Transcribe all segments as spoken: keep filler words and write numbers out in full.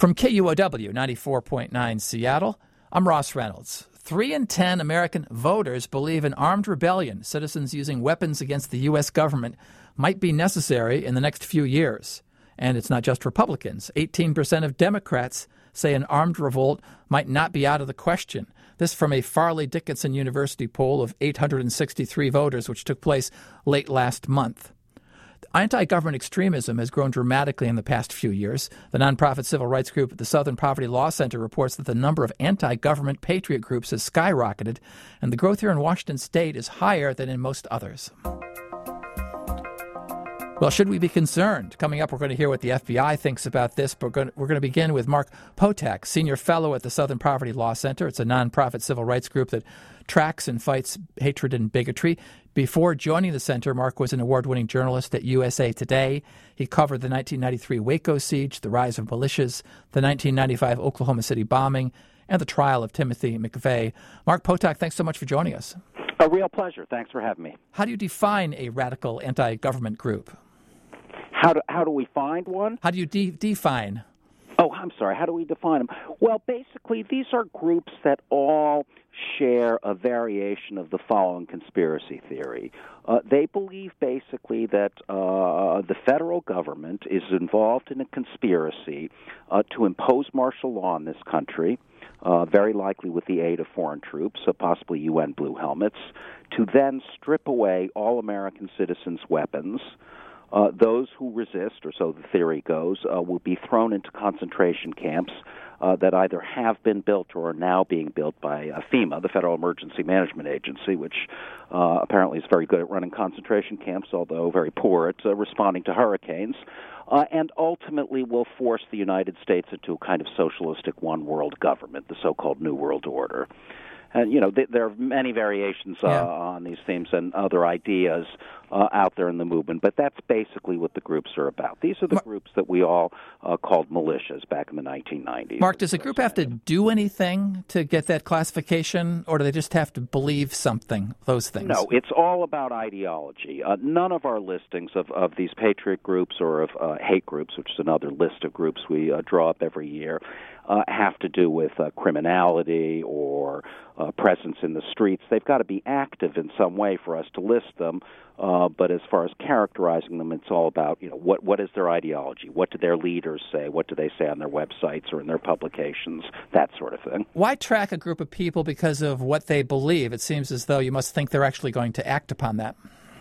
From K U O W ninety-four point nine Seattle, I'm Ross Reynolds. Three in ten American voters believe an armed rebellion, citizens using weapons against the U S government, might be necessary in the next few years. And it's not just Republicans. eighteen percent of Democrats say an armed revolt might not be out of the question. This from a Farley Dickinson University poll of eight hundred sixty-three voters, which took place late last month. Anti-government extremism has grown dramatically in the past few years. The nonprofit civil rights group, the Southern Poverty Law Center, reports that the number of anti-government patriot groups has skyrocketed, and the growth here in Washington state is higher than in most others. Well, should we be concerned? Coming up, we're going to hear what the F B I thinks about this, but we're going to, we're going to begin with Mark Potok, senior fellow at the Southern Poverty Law Center. It's a nonprofit civil rights group that tracks and fights hatred and bigotry. Before joining the center, Mark was an award-winning journalist at U S A Today. He covered the nineteen ninety-three Waco siege, the rise of militias, the nineteen ninety-five Oklahoma City bombing, and the trial of Timothy McVeigh. Mark Potok, thanks so much for joining us. A real pleasure. Thanks for having me. How do you define a radical anti-government group? How do, how do we find one? How do you de- define? Oh, I'm sorry. How do we define them? Well, basically, these are groups that all share a variation of the following conspiracy theory. Uh, they believe, basically, that uh, the federal government is involved in a conspiracy uh, to impose martial law in this country, uh, very likely with the aid of foreign troops, so possibly U N Blue Helmets, to then strip away all American citizens' weapons. Uh, those who resist, or so the theory goes, uh, will be thrown into concentration camps uh, that either have been built or are now being built by uh, FEMA, the Federal Emergency Management Agency, which uh, apparently is very good at running concentration camps, although very poor at uh, responding to hurricanes, uh, and ultimately will force the United States into a kind of socialistic one-world government, the so-called New World Order. And, you know, th- there are many variations uh, yeah. on these themes and other ideas uh, out there in the movement, but that's basically what the groups are about. These are the Mar- groups that we all uh, called militias back in the nineteen nineties. Mark, does a group have to do anything to get that classification, or do they just have to believe something, those things? No, it's all about ideology. Uh, none of our listings of, of these patriot groups or of uh, hate groups, which is another list of groups we uh, draw up every year, uh, have to do with uh, criminality or uh, presence in the streets. They've got to be active in some way for us to list them. Uh, but as far as characterizing them, it's all about, you know, what what is their ideology? What do their leaders say? What do they say on their websites or in their publications? That sort of thing. Why track a group of people because of what they believe? It seems as though you must think they're actually going to act upon that.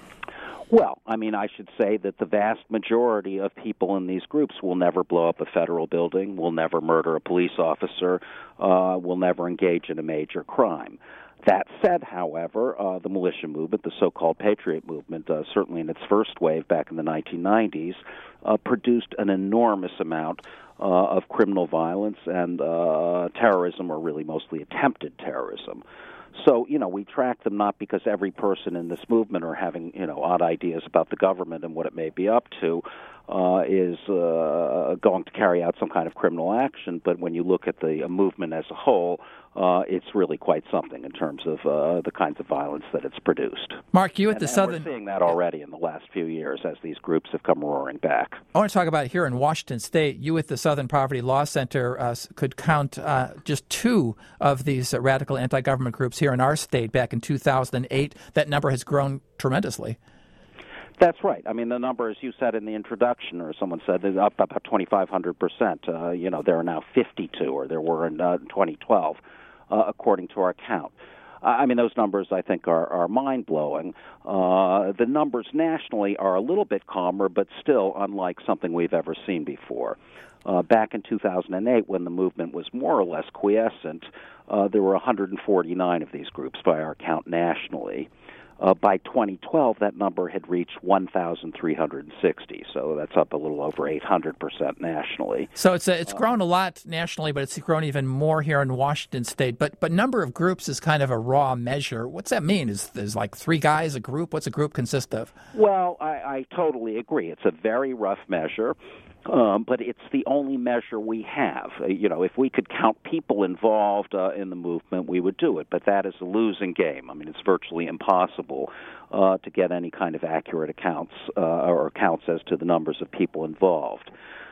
Well, I mean, I should say that the vast majority of people in these groups will never blow up a federal building, will never murder a police officer, uh, will never engage in a major crime. That said, however, uh, the militia movement, the so-called patriot movement, uh, certainly in its first wave back in the nineteen nineties, uh, produced an enormous amount uh, of criminal violence and uh, terrorism, or really mostly attempted terrorism. So, you know, we track them not because every person in this movement are having, you know, odd ideas about the government and what it may be up to, uh, is uh, going to carry out some kind of criminal action. But when you look at the uh, movement as a whole, uh, it's really quite something in terms of uh, the kinds of violence that it's produced. Mark, you at and, the and Southern... we're seeing that already in the last few years as these groups have come roaring back. I want to talk about here in Washington State. You at the Southern Poverty Law Center uh, could count uh, just two of these uh, radical anti-government groups here in our state back in two thousand eight. That number has grown tremendously. That's right. I mean, the number, as you said in the introduction, or someone said, is up about twenty-five hundred percent. Uh, you know, there are now fifty-two, or there were in uh, twenty twelve, uh, according to our count. I mean, those numbers, I think, are, are mind-blowing. Uh, the numbers nationally are a little bit calmer, but still unlike something we've ever seen before. Uh, back in two thousand eight, when the movement was more or less quiescent, uh, there were one hundred forty-nine of these groups by our count nationally. Uh, by twenty twelve, that number had reached one thousand three hundred sixty, so that's up a little over eight hundred percent nationally. So it's a, it's grown a lot nationally, but it's grown even more here in Washington State. But but number of groups is kind of a raw measure. What's that mean? Is is like three guys a group? What's a group consist of? Well, I, I totally agree. It's a very rough measure. Um, but it's the only measure we have. Uh, you know, if we could count people involved uh, in the movement, we would do it. But that is a losing game. I mean, it's virtually impossible uh, to get any kind of accurate accounts uh, or accounts as to the numbers of people involved.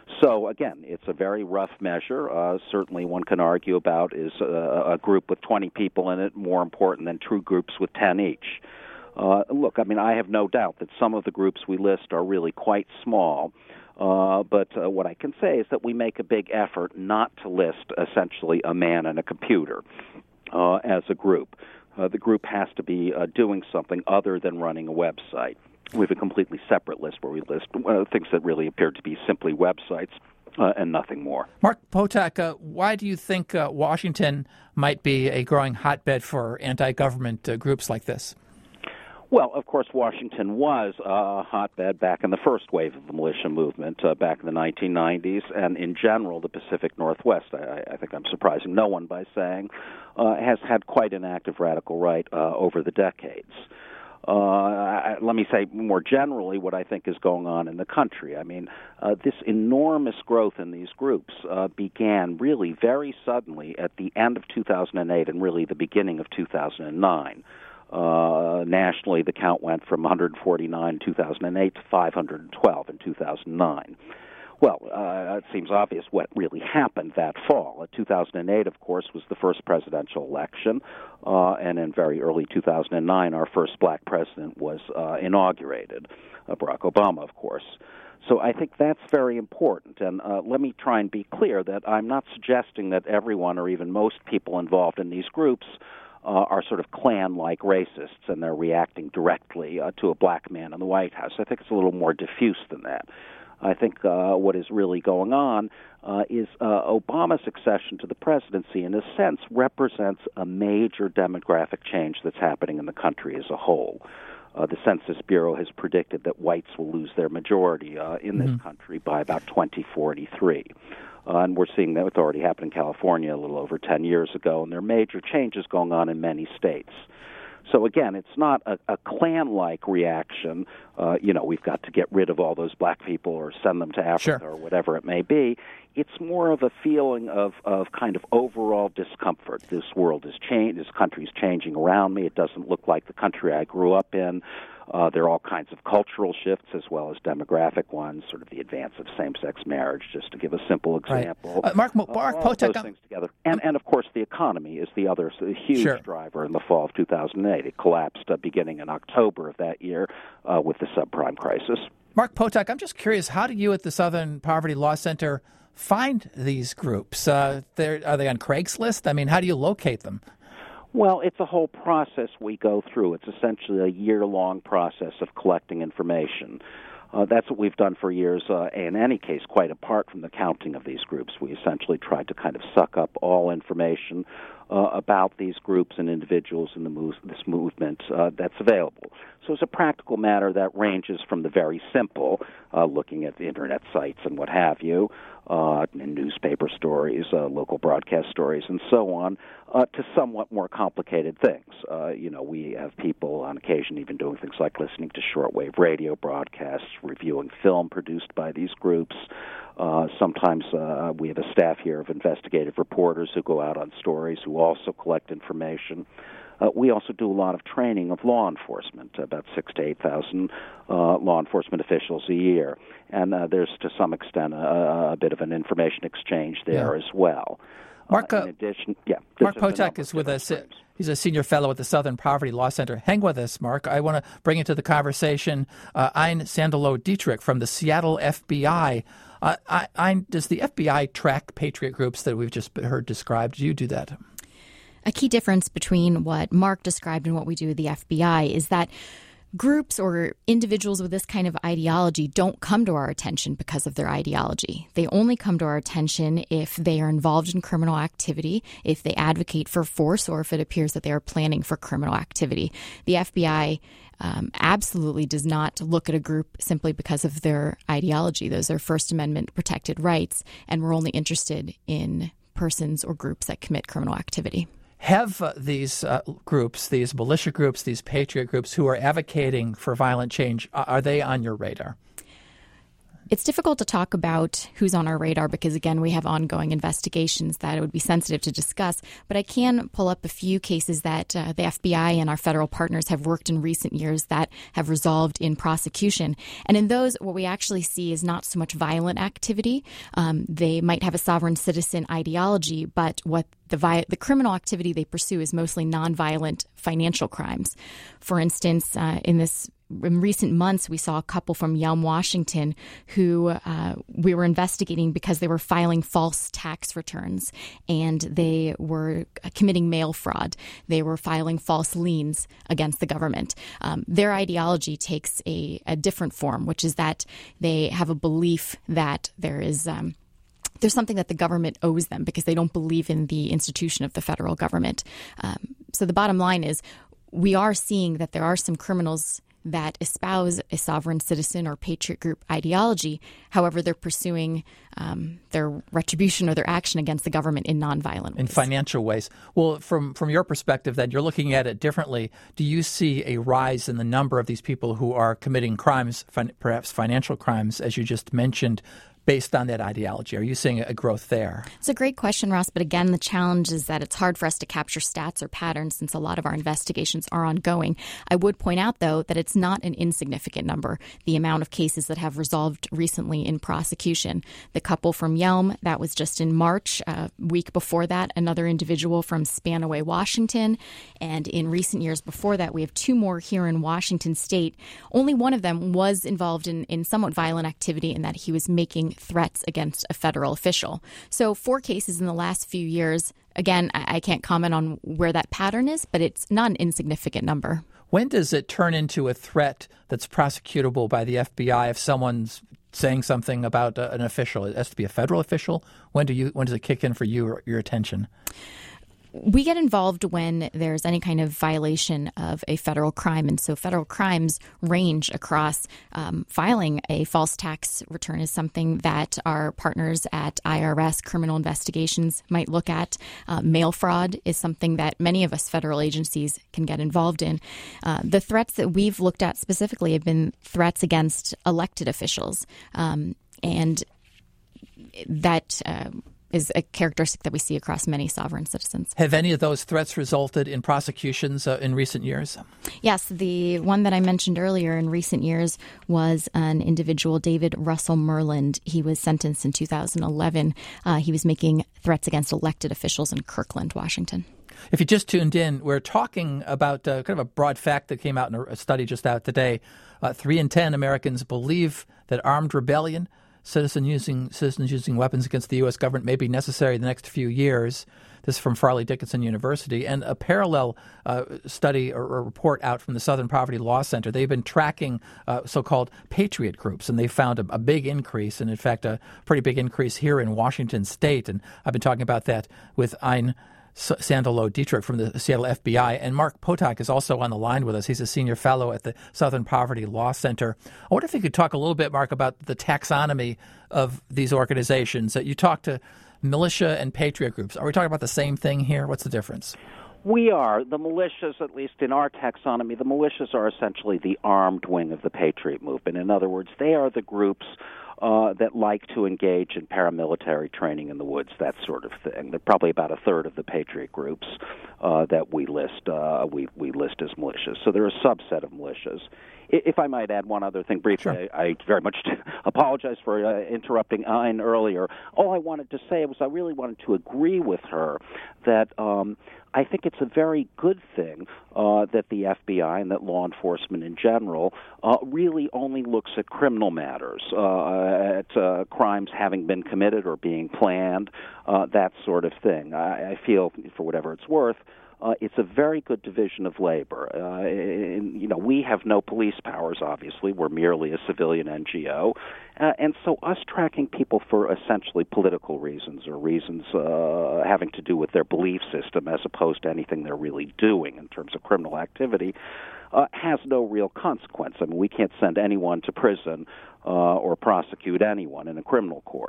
So, again, it's a very rough measure. Uh, certainly one can argue about is a, a group with twenty people in it more important than two groups with ten each. Uh, look, I mean, I have no doubt that some of the groups we list are really quite small. Uh, but uh, what I can say is that we make a big effort not to list essentially a man and a computer uh, as a group. Uh, the group has to be uh, doing something other than running a website. We have a completely separate list where we list uh, things that really appear to be simply websites uh, and nothing more. Mark Potok, uh, why do you think uh, Washington might be a growing hotbed for anti-government uh, groups like this? Well, of course, Washington was a hotbed back in the first wave of the militia movement uh, back in the nineteen nineties, and in general, the Pacific Northwest, I, I think I'm surprising no one by saying, uh, has had quite an active radical right uh, over the decades. Uh, I, let me say more generally what I think is going on in the country. I mean, uh, this enormous growth in these groups uh, began really very suddenly at the end of two thousand eight and really the beginning of two thousand nine. Uh, nationally, the count went from one hundred forty-nine in two thousand eight to five hundred twelve in two thousand nine. Well, uh, it seems obvious what really happened that fall. Uh, two thousand eight, of course, was the first presidential election, uh, and in very early two thousand nine, our first black president was uh, inaugurated, uh, Barack Obama, of course. So I think that's very important. And uh, let me try and be clear that I'm not suggesting that everyone or even most people involved in these groups Uh, are sort of Klan-like racists, and they're reacting directly uh, to a black man in the White House. I think it's a little more diffuse than that. I think uh, what is really going on uh, is uh, Obama's succession to the presidency, in a sense, represents a major demographic change that's happening in the country as a whole. Uh, the Census Bureau has predicted that whites will lose their majority uh, in mm-hmm. this country by about twenty forty-three. Uh, and we're seeing that it's already happened in California a little over ten years ago, and there are major changes going on in many states. So, again, it's not a, a Klan-like reaction, uh, you know, we've got to get rid of all those black people or send them to Africa sure. or whatever it may be. It's more of a feeling of, of kind of overall discomfort. This world is changing, this country is changing around me. It doesn't look like the country I grew up in. Uh, there are all kinds of cultural shifts as well as demographic ones, sort of the advance of same-sex marriage, just to give a simple example. Right. Uh, Mark, Mark uh, all Potok, those things together. And, and, of course, the economy is the other a huge sure. driver in the fall of two thousand eight. It collapsed uh, beginning in October of that year uh, with the subprime crisis. Mark Potok, I'm just curious, how do you at the Southern Poverty Law Center find these groups? Uh, are they on Craigslist? I mean, how do you locate them? Well, it's a whole process we go through. It's essentially a year-long process of collecting information. Uh, that's what we've done for years. Uh, in any case, quite apart from the counting of these groups, we essentially tried to kind of suck up all information uh, about these groups and individuals in the move, this movement uh, that's available. So it's a practical matter that ranges from the very simple, uh, looking at the Internet sites and what have you, uh, and newspaper stories, uh, local broadcast stories, and so on, uh, to somewhat more complicated things. Uh, you know, we have people on occasion even doing things like listening to shortwave radio broadcasts, reviewing film produced by these groups. Uh, sometimes uh, we have a staff here of investigative reporters who go out on stories, who also collect information. Uh, we also do a lot of training of law enforcement, about six to eight thousand uh, law enforcement officials a year, and uh, there's to some extent a, a bit of an information exchange there yeah. as well. Mark, uh, in addition, yeah, Mark Potok is with us. Frames. He's a senior fellow at the Southern Poverty Law Center. Hang with us, Mark. I want to bring into the conversation uh, Ein Sandilow Dietrich from the Seattle F B I. Uh, Ein, does the F B I track patriot groups that we've just heard described? Do you do that? A key difference between what Mark described and what we do at the F B I is that groups or individuals with this kind of ideology don't come to our attention because of their ideology. They only come to our attention if they are involved in criminal activity, if they advocate for force, or if it appears that they are planning for criminal activity. The F B I um, absolutely does not look at a group simply because of their ideology. Those are First Amendment protected rights, and we're only interested in persons or groups that commit criminal activity. Have uh, these uh, groups, these militia groups, these patriot groups who are advocating for violent change, are they on your radar? It's difficult to talk about who's on our radar because, again, we have ongoing investigations that it would be sensitive to discuss. But I can pull up a few cases that uh, the F B I and our federal partners have worked in recent years that have resolved in prosecution. And in those, what we actually see is not so much violent activity. Um, they might have a sovereign citizen ideology, but what the, vi- the criminal activity they pursue is mostly nonviolent financial crimes. For instance, uh, in this In recent months, we saw a couple from Yelm, Washington, who uh, we were investigating because they were filing false tax returns and they were committing mail fraud. They were filing false liens against the government. Um, their ideology takes a, a different form, which is that they have a belief that there is um, there's something that the government owes them because they don't believe in the institution of the federal government. Um, so the bottom line is we are seeing that there are some criminals that espouse a sovereign citizen or patriot group ideology. However, they're pursuing um, their retribution or their action against the government in nonviolent ways. In financial ways. Well, from, from your perspective, then, you're looking at it differently. Do you see a rise in the number of these people who are committing crimes, fin- perhaps financial crimes, as you just mentioned, based on that ideology? Are you seeing a growth there? It's a great question, Ross. But again, the challenge is that it's hard for us to capture stats or patterns since a lot of our investigations are ongoing. I would point out, though, that it's not an insignificant number, the amount of cases that have resolved recently in prosecution. The couple from Yelm, that was just in March. A week before that, another individual from Spanaway, Washington. And in recent years before that, we have two more here in Washington state. Only one of them was involved in, in somewhat violent activity in that he was making threats against a federal official. So four cases in the last few years. Again, I can't comment on where that pattern is, but it's not an insignificant number. When does it turn into a threat that's prosecutable by the F B I if someone's saying something about uh, an official? It has to be a federal official. When do you? When does it kick in for you or your attention? We get involved when there's any kind of violation of a federal crime. And so federal crimes range across um, filing a false tax return is something that our partners at I R S criminal investigations might look at. Uh, mail fraud is something that many of us federal agencies can get involved in. Uh, the threats that we've looked at specifically have been threats against elected officials. Um, and that... Uh, is a characteristic that we see across many sovereign citizens. Have any of those threats resulted in prosecutions uh, in recent years? Yes. The one that I mentioned earlier in recent years was an individual, David Russell Merland. He was sentenced in two thousand eleven. Uh, he was making threats against elected officials in Kirkland, Washington. If you just tuned in, we're talking about uh, kind of a broad fact that came out in a study just out today. Uh, three in ten Americans believe that armed rebellion, Citizen using, citizens using weapons against the U S government may be necessary in the next few years. This is from Farley Dickinson University. And a parallel uh, study or, or report out from the Southern Poverty Law Center. They've been tracking uh, so-called patriot groups, and they found a, a big increase, and in fact a pretty big increase here in Washington State. And I've been talking about that with Ein Sandalo Dietrich from the Seattle F B I. And Mark Potok is also on the line with us. He's a senior fellow at the Southern Poverty Law Center. I wonder if you could talk a little bit, Mark, about the taxonomy of these organizations. You talk to militia and patriot groups. Are we talking about the same thing here? What's the difference? We are. The militias, at least in our taxonomy, the militias are essentially the armed wing of the patriot movement. In other words, they are the groups Uh, that like to engage in paramilitary training in the woods, that sort of thing. They're probably about a third of the patriot groups uh, that we list uh, we, we list as militias. So they're a subset of militias. If I might add one other thing briefly, sure. I, I very much apologize for uh, interrupting Ein earlier. All I wanted to say was I really wanted to agree with her that um, I think it's a very good thing uh, that the F B I and that law enforcement in general uh, really only looks at criminal matters, uh, at uh, crimes having been committed or being planned, uh, that sort of thing. I, I feel, for whatever it's worth, Uh, it's a very good division of labor. Uh, and, you know, we have no police powers, obviously. We're merely a civilian N G O. Uh, and so us tracking people for essentially political reasons or reasons uh, having to do with their belief system as opposed to anything they're really doing in terms of criminal activity uh, has no real consequence. I mean, we can't send anyone to prison uh, or prosecute anyone in a criminal court. Sure.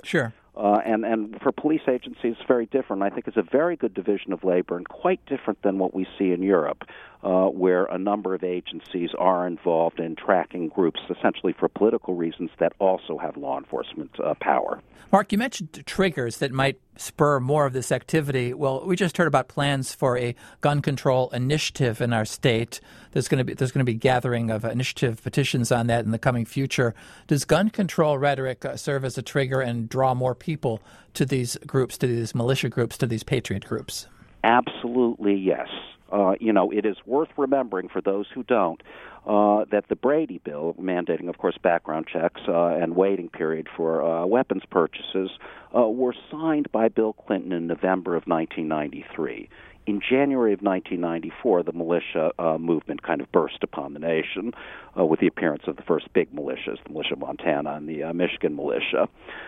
Uh, and, and for police agencies, it's very different. I think it's a very good division of labor and quite different than what we see in Europe, uh, where a number of agencies are involved in tracking groups essentially for political reasons that also have law enforcement uh, power. Mark, you mentioned triggers that might spur more of this activity. Well, we just heard about plans for a gun control initiative in our state. There's going to be there's going to be gathering of initiative petitions on that in the coming future. Does gun control rhetoric uh, serve as a trigger and draw more people to these groups, to these militia groups, to these patriot groups? Absolutely, yes. Uh, you know, it is worth remembering for those who don't uh, that the Brady bill, mandating, of course, background checks uh, and waiting period for uh, weapons purchases, uh, were signed by Bill Clinton in November of nineteen ninety-three. In January of nineteen ninety-four, the militia uh, movement kind of burst upon the nation uh, with the appearance of the first big militias, the militia of Montana and the uh, Michigan militia.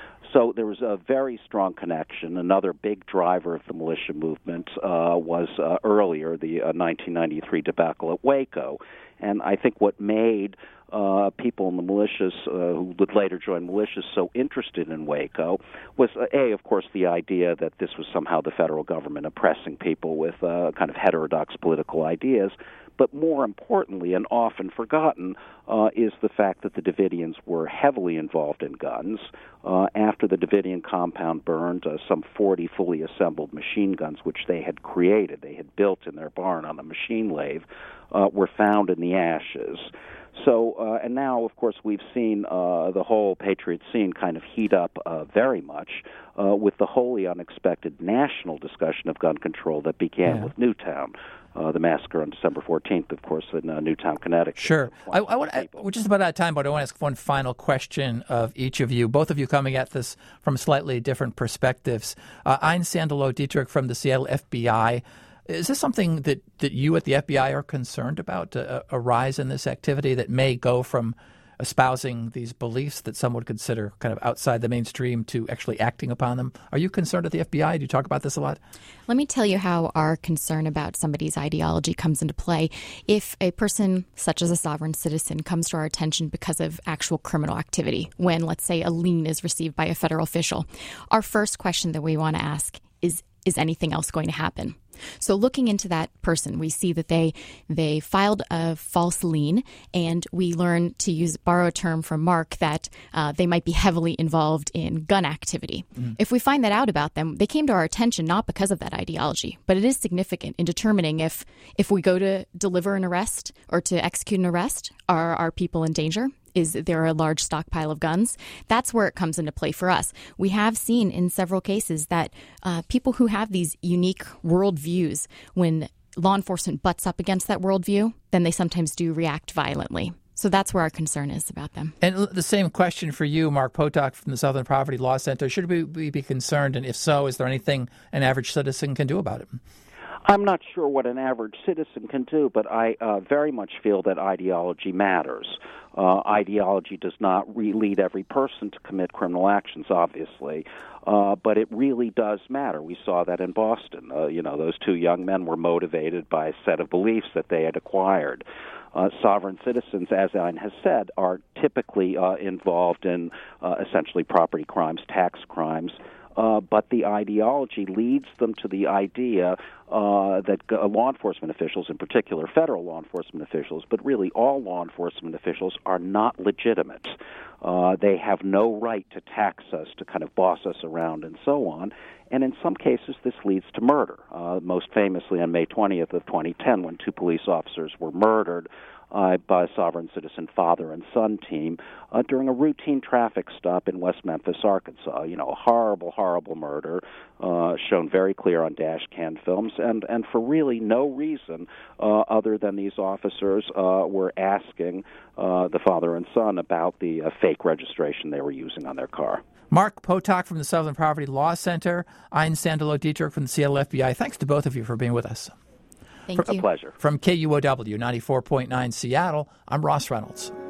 So there was a very strong connection. Another big driver of the militia movement uh, was uh, earlier, the uh, nineteen ninety-three debacle at Waco. And I think what made uh, people in the militias uh, who would later join militias so interested in Waco was, uh, A, of course, the idea that this was somehow the federal government oppressing people with uh, kind of heterodox political ideas. But more importantly, and often forgotten, uh, is the fact that the Davidians were heavily involved in guns. Uh, after the Davidian compound burned, uh, some forty fully assembled machine guns, which they had created, they had built in their barn on a machine lathe, uh, were found in the ashes. So, uh, and now, of course, we've seen uh, the whole patriot scene kind of heat up uh, very much uh, with the wholly unexpected national discussion of gun control that began yeah. with Newtown. Uh, the massacre on December fourteenth, of course, in uh, Newtown, Connecticut. Sure. I, I want. I, we're just about out of time, but I want to ask one final question of each of you, both of you coming at this from slightly different perspectives. Uh, Ein Sandalo Dietrich from the Seattle F B I. Is this something that, that you at the F B I are concerned about, a, a rise in this activity that may go from espousing these beliefs that some would consider kind of outside the mainstream to actually acting upon them? Are you concerned at the F B I? Do you talk about this a lot? Let me tell you how our concern about somebody's ideology comes into play. If a person such as a sovereign citizen comes to our attention because of actual criminal activity, when, let's say, a lien is received by a federal official, our first question that we want to ask is, is anything else going to happen? So looking into that person, we see that they they filed a false lien, and we learn to use borrow a term from Mark that uh, they might be heavily involved in gun activity. Mm. If we find that out about them, they came to our attention not because of that ideology, but it is significant in determining if if we go to deliver an arrest or to execute an arrest, are our people in danger? Is there a large stockpile of guns? That's where it comes into play for us. We have seen in several cases that uh, people who have these unique worldviews, when law enforcement butts up against that worldview, then they sometimes do react violently. So that's where our concern is about them. And the same question for you, Mark Potok from the Southern Poverty Law Center. Should we, we be concerned? And if so, is there anything an average citizen can do about it? I'm not sure what an average citizen can do, but I uh, very much feel that ideology matters. Uh, ideology does not re- lead every person to commit criminal actions, obviously, uh, but it really does matter. We saw that in Boston. Uh, you know, those two young men were motivated by a set of beliefs that they had acquired. Uh, sovereign citizens, as Ein has said, are typically uh, involved in uh, essentially property crimes, tax crimes, Uh, but the ideology leads them to the idea uh, that uh, law enforcement officials, in particular federal law enforcement officials, but really all law enforcement officials, are not legitimate. Uh, they have no right to tax us, to kind of boss us around, and so on. And in some cases, this leads to murder. Uh, most famously on May twentieth of twenty ten, when two police officers were murdered Uh, by a sovereign citizen father and son team uh, during a routine traffic stop in West Memphis, Arkansas. You know, a horrible, horrible murder uh, shown very clear on dash cam films, and, and for really no reason uh, other than these officers uh, were asking uh, the father and son about the uh, fake registration they were using on their car. Mark Potok from the Southern Poverty Law Center, Ein Sandalo Dietrich from the Seattle F B I. Thanks to both of you for being with us. Thank you. A pleasure. From K U O W ninety-four point nine Seattle, I'm Ross Reynolds.